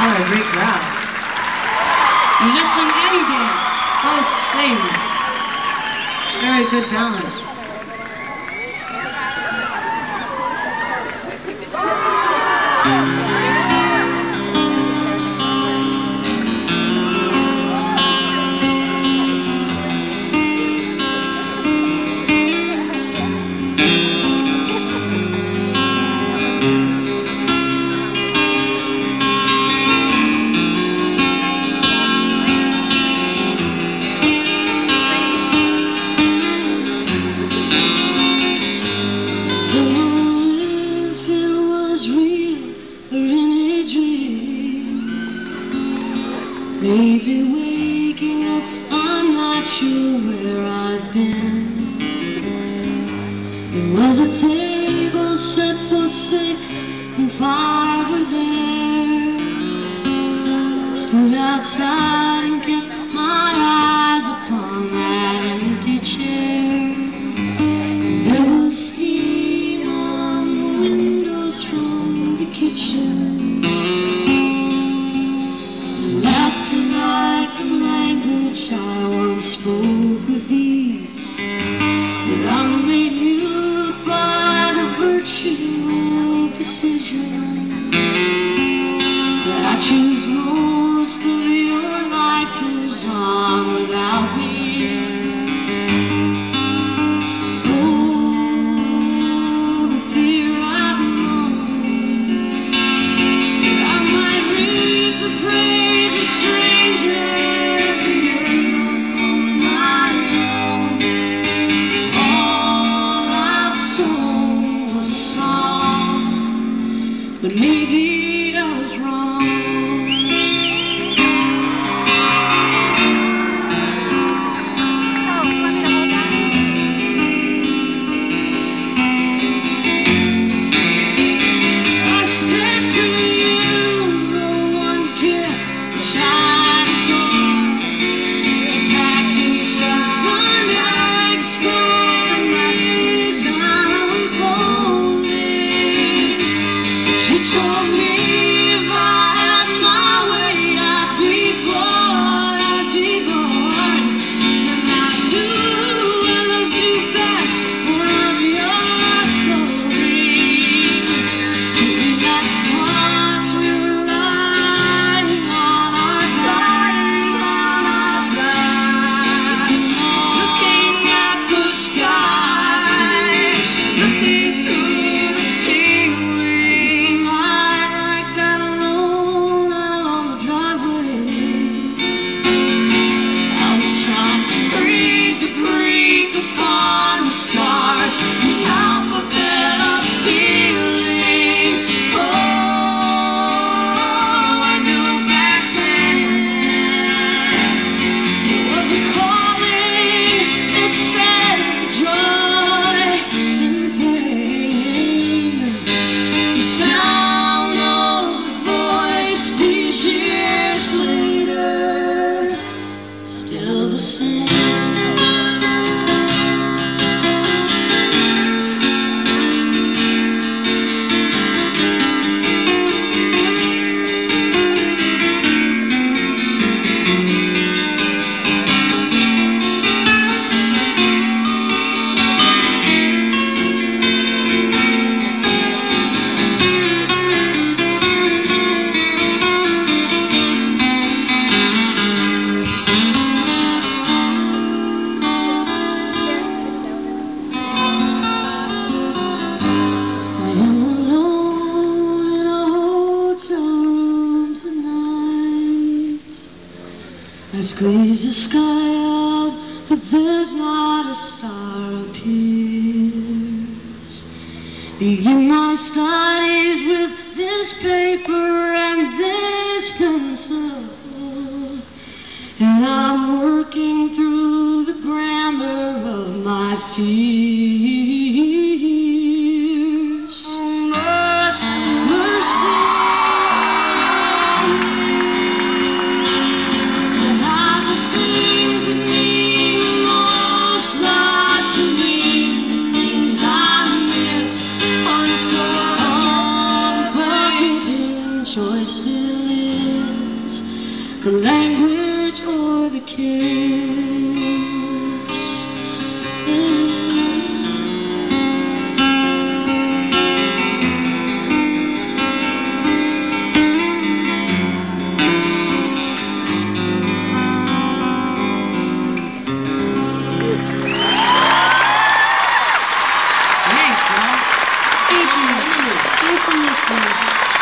Y'all are a great crowd. Listen, any dance, both things. Very good balance. Lately waking up, I'm not sure where I've been. There was a table set for 6 and 5 were there. Stood outside and kept my eyes upon that empty chair. There was steam on the windows from the kitchen. Like the language I once spoke with ease, that I'm made mute by the virtue of decision, that I choose most of your life goes on without me. But maybe I was wrong. I said to you, no one can try to go. The package of one like stone that's designed unfolding. She told me if I had my way, I'd be born, and I knew I loved you best from your story. In that times we were lying on our backs, looking at the sky, looking through the ceiling. Still the same. I squeeze the sky out, but there's not a star appears. Begin my studies with this paper and this pencil, and I'm working through the grammar of my fears. Mercy, mercy. Choice still is. words, the language or the kiss. Thanks, y'all. Thank you. Thanks for listening.